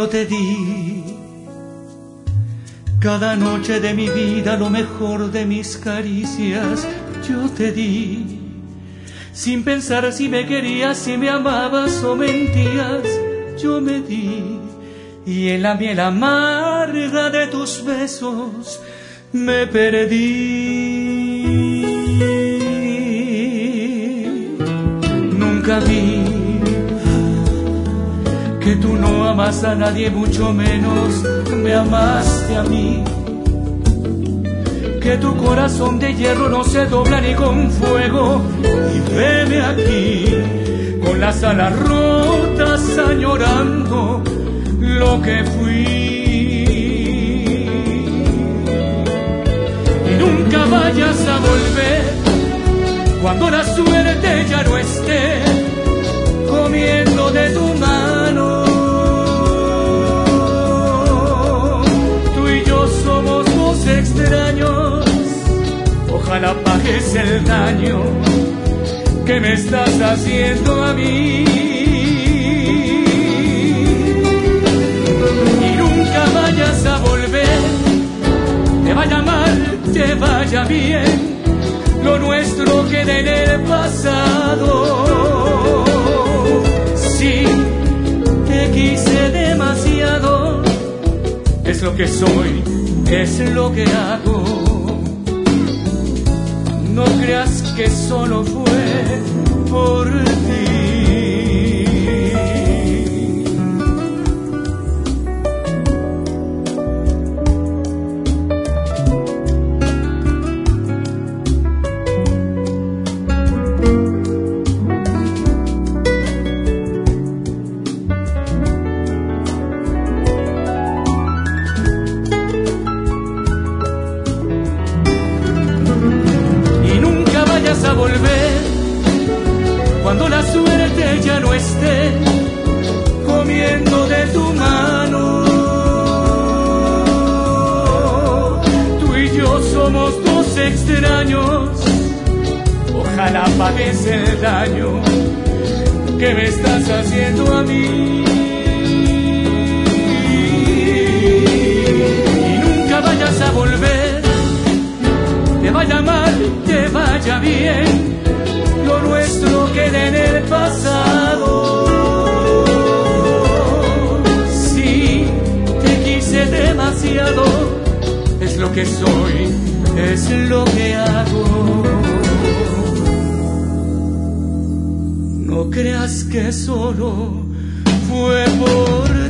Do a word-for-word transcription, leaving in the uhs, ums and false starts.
yo te di cada noche de mi vida, lo mejor de mis caricias yo te di, sin pensar si me querías, si me amabas o mentías, yo me di, y en la miel amarga de tus besos me perdí. Nunca vi que tú no amas a nadie, mucho menos me amaste a mí, que tu corazón de hierro no se dobla ni con fuego, y veme aquí con las alas rotas añorando lo que fui. Y nunca vayas a volver cuando la suerte ya no esté comiendo de tu mano. Tú y yo somos dos extraños, ojalá pagues el daño que me estás haciendo a mí. Y nunca vayas a volver, te vaya mal, te vaya bien, lo nuestro queda en el pasado. Sí, te quise demasiado, es lo que soy, es lo que hago. No creas que solo fue por ti. A volver cuando la suerte ya no esté comiendo de tu mano. Tú y yo somos dos extraños, ojalá pagues el daño que me estás haciendo a mí. Y nunca vayas a volver, te vaya mal, te vaya bien, lo nuestro queda en el pasado. Sí, te quise demasiado, es lo que soy, es lo que hago. No creas que solo fue por